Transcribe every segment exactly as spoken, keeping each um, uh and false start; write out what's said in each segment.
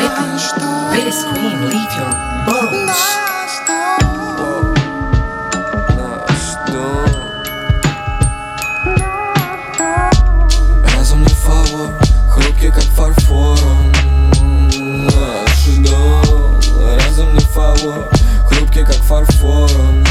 Baby queen, leave your bones. Разум не фавор, хрупкий как фарфором. Наш дом. Разум не фавор, хрупкий как фарфором.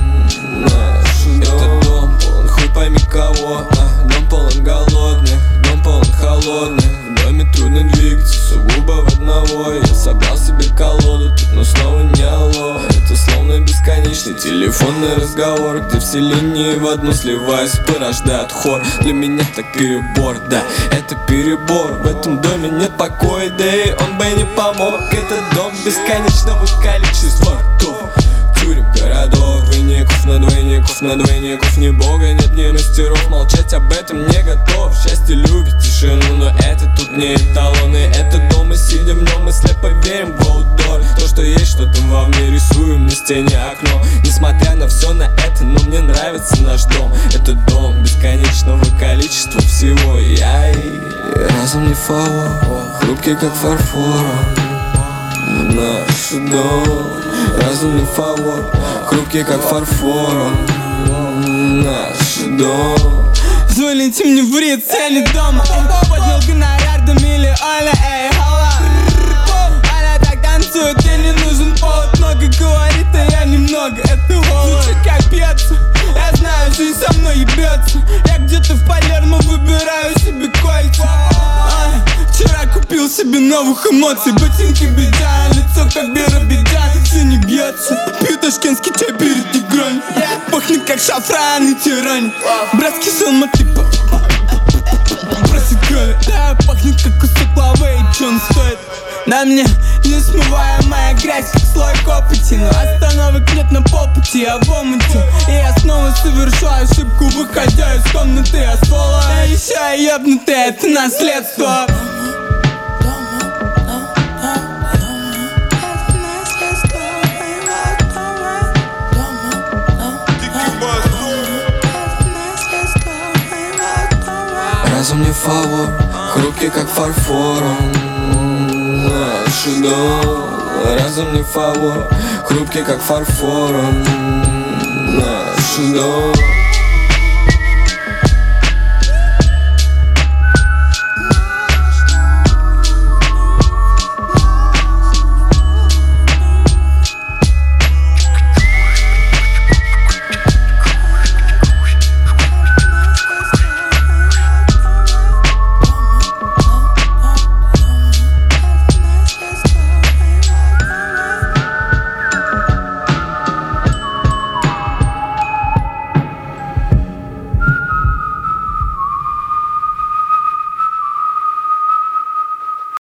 Наш дом. Этот дом полон хуй пойми кого, а дом полон голодных, дом полон холодных. В доме трудно двигаться, сугубо в одного. Я собрал себе колоду, тут, но снова не алло. Это словно бесконечный телефонный разговор, где все линии в одну сливаясь порождают хор. Для меня так перебор, да, это перебор. В этом доме нет покоя, да и он бы не помог. Этот дом бесконечного количества ртов, тюрем, городов, двойников на двойников на двойников. Ни бога нет, ни мастеров, молчать об этом не готов. Счастье любит тишину, но это тут не эталоны. Это дом, мы сидим в нем, мы слепо верим в аудор. То, что есть, что там вовне, рисуем на стене окно. Несмотря на все на это, но мне нравится наш дом. Это дом бесконечного количества всего. Я и разум не фавор, хрупкий как фарфором. Наш дом. Разум не фавор, хрупкий как фарфором. Наш дом. Звоните мне в прицеле дома. Поднял гонорар до миллиона, эй, хала. Она так танцует, ей не нужен повод. Много говорит, а я немного, это голод. Звучит как пьется, я знаю, жизнь со мной ебется. Я где-то в Палермо выбираю себе кольца. а, Вчера купил себе новых эмоций. Ботинки бедя, лицо как Биробиджан. Все не бьется, пью ташкентский чай перед игрой. Пахнет как шафран и тирань. Братский сон типа просекали. Да, пахнет как кусок лавы, и чё он стоит? На мне несмываемая грязь, как слой копоти. Но остановок нет на попути, я в омуте. И я снова совершу ошибку, выходя из комнаты. Я ствола, а еще я ебнутый, это наследство. Разум не фавор, хрупкий как фарфором. Наш дом. Разум не фавор, хрупкий как фарфором. Наш дом.